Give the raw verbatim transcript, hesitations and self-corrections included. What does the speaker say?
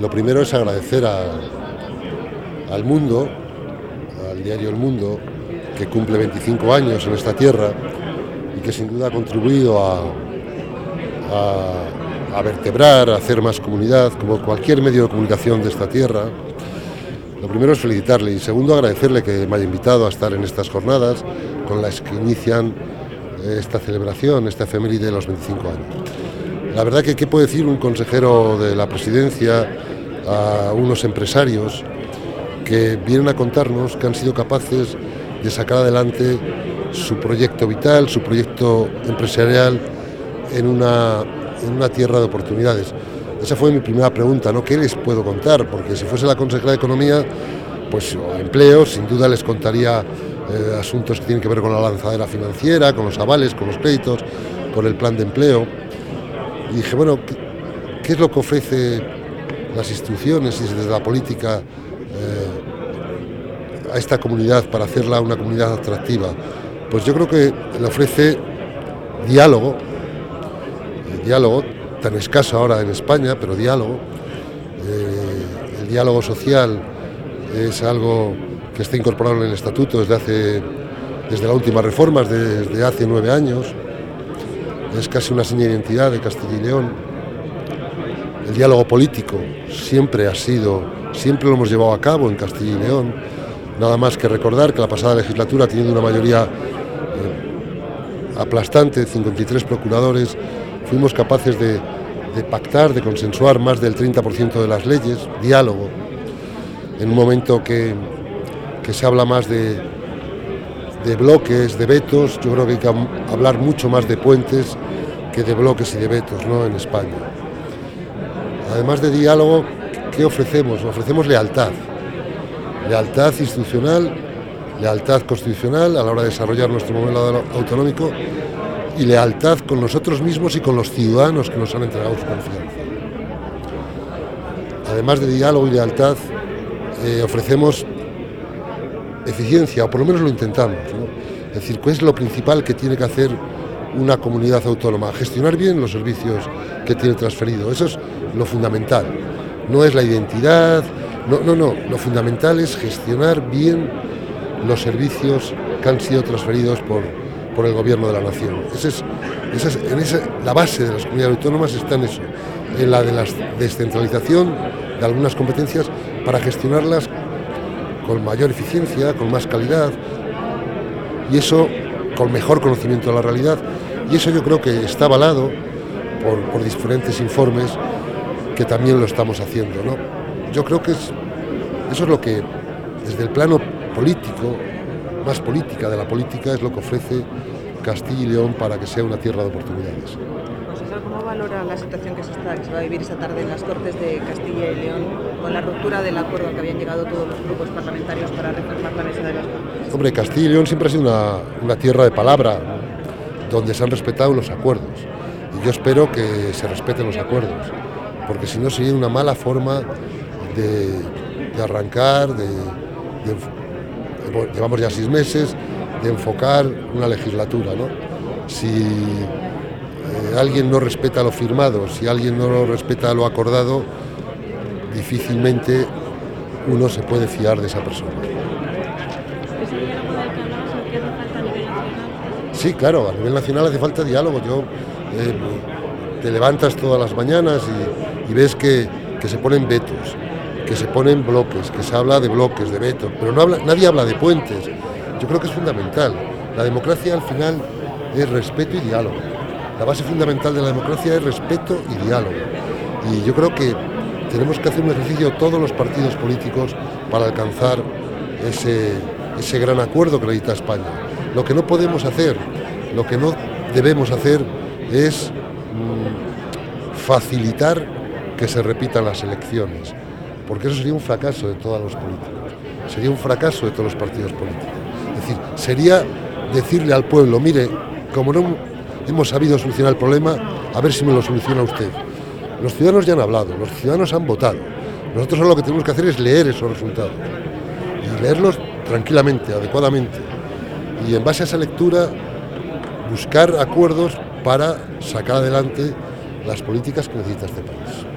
Lo primero es agradecer a, al Mundo, al diario El Mundo, que cumple veinticinco años en esta tierra y que sin duda ha contribuido a, a, a vertebrar, a hacer más comunidad, como cualquier medio de comunicación de esta tierra. Lo primero es felicitarle y segundo agradecerle que me haya invitado a estar en estas jornadas con las que inician esta celebración, esta efeméride de los veinticinco años. La verdad que, ¿qué puede decir un consejero de la presidencia a unos empresarios que vienen a contarnos que han sido capaces de sacar adelante su proyecto vital, su proyecto empresarial en una, en una tierra de oportunidades? Esa fue mi primera pregunta, ¿no? ¿Qué les puedo contar? Porque si fuese la consejera de Economía, pues o empleo, sin duda les contaría eh, asuntos que tienen que ver con la lanzadera financiera, con los avales, con los créditos, con el plan de empleo. Y dije, bueno, ¿qué, qué es lo que ofrece las instituciones y desde la política eh, a esta comunidad para hacerla una comunidad atractiva? Pues yo creo que le ofrece diálogo, eh, diálogo, tan escaso ahora en España, pero diálogo. Eh, el diálogo social es algo que está incorporado en el Estatuto desde hace, desde la última reforma, desde hace nueve años. Es casi una seña de identidad de Castilla y León. El diálogo político siempre ha sido, siempre lo hemos llevado a cabo en Castilla y León. Nada más que recordar que la pasada legislatura, teniendo una mayoría eh, aplastante, cincuenta y tres procuradores, fuimos capaces de, de pactar, de consensuar más del treinta por ciento de las leyes, diálogo, en un momento que, que se habla más de, de bloques, de vetos. Yo creo que hay que hablar mucho más de puentes que de bloques y de vetos, ¿no?, en España. Además de diálogo, ¿qué ofrecemos? Ofrecemos lealtad, lealtad institucional, lealtad constitucional a la hora de desarrollar nuestro modelo autonómico y lealtad con nosotros mismos y con los ciudadanos que nos han entregado su confianza. Además de diálogo y lealtad, eh, ofrecemos eficiencia, o por lo menos lo intentamos, ¿no? Es decir, ¿qué es lo principal que tiene que hacer una comunidad autónoma? Gestionar bien los servicios que tiene transferido. Eso es lo fundamental. No es la identidad, no, no, no. Lo fundamental es gestionar bien los servicios que han sido transferidos por por el gobierno de la nación. Ese es, esa es, en esa, la base de las comunidades autónomas está en eso, en la de la descentralización de algunas competencias para gestionarlas con mayor eficiencia, con más calidad, y eso con mejor conocimiento de la realidad. Y eso yo creo que está avalado por, por diferentes informes que también lo estamos haciendo, ¿no? Yo creo que es, eso es lo que, desde el plano político, más política de la política, es lo que ofrece Castilla y León para que sea una tierra de oportunidades. Consejero, ¿cómo valora la situación que se, está, que se va a vivir esta tarde en las Cortes de Castilla y León con la ruptura del acuerdo al que habían llegado todos los grupos parlamentarios para reformar la mesa de las Cortes? Hombre, Castilla y León siempre ha sido una, una tierra de palabra, donde se han respetado los acuerdos. Y yo espero que se respeten los acuerdos, porque si no sería una mala forma de, de arrancar, de, de llevamos ya seis meses de enfocar una legislatura, ¿no? Si eh, alguien no respeta lo firmado, si alguien no respeta lo acordado, difícilmente uno se puede fiar de esa persona. ¿Ese diálogo del que hablabas, el que hace falta a nivel nacional? Sí, claro, a nivel nacional hace falta diálogo. Yo eh, te levantas todas las mañanas y, y ves que, que se ponen vetos, que se ponen bloques, que se habla de bloques, de vetos, pero no habla, nadie habla de puentes. Yo creo que es fundamental. La democracia al final es respeto y diálogo. La base fundamental de la democracia es respeto y diálogo. Y yo creo que tenemos que hacer un ejercicio todos los partidos políticos para alcanzar ese, ese gran acuerdo que necesita España. Lo que no podemos hacer, lo que no debemos hacer es mmm, facilitar que se repitan las elecciones, porque eso sería un fracaso de todos los políticos, sería un fracaso de todos los partidos políticos. Es decir, sería decirle al pueblo, mire, como no hemos sabido solucionar el problema, a ver si me lo soluciona usted. Los ciudadanos ya han hablado, los ciudadanos han votado. Nosotros solo lo que tenemos que hacer es leer esos resultados y leerlos tranquilamente, adecuadamente. Y en base a esa lectura buscar acuerdos para sacar adelante las políticas que necesita este país.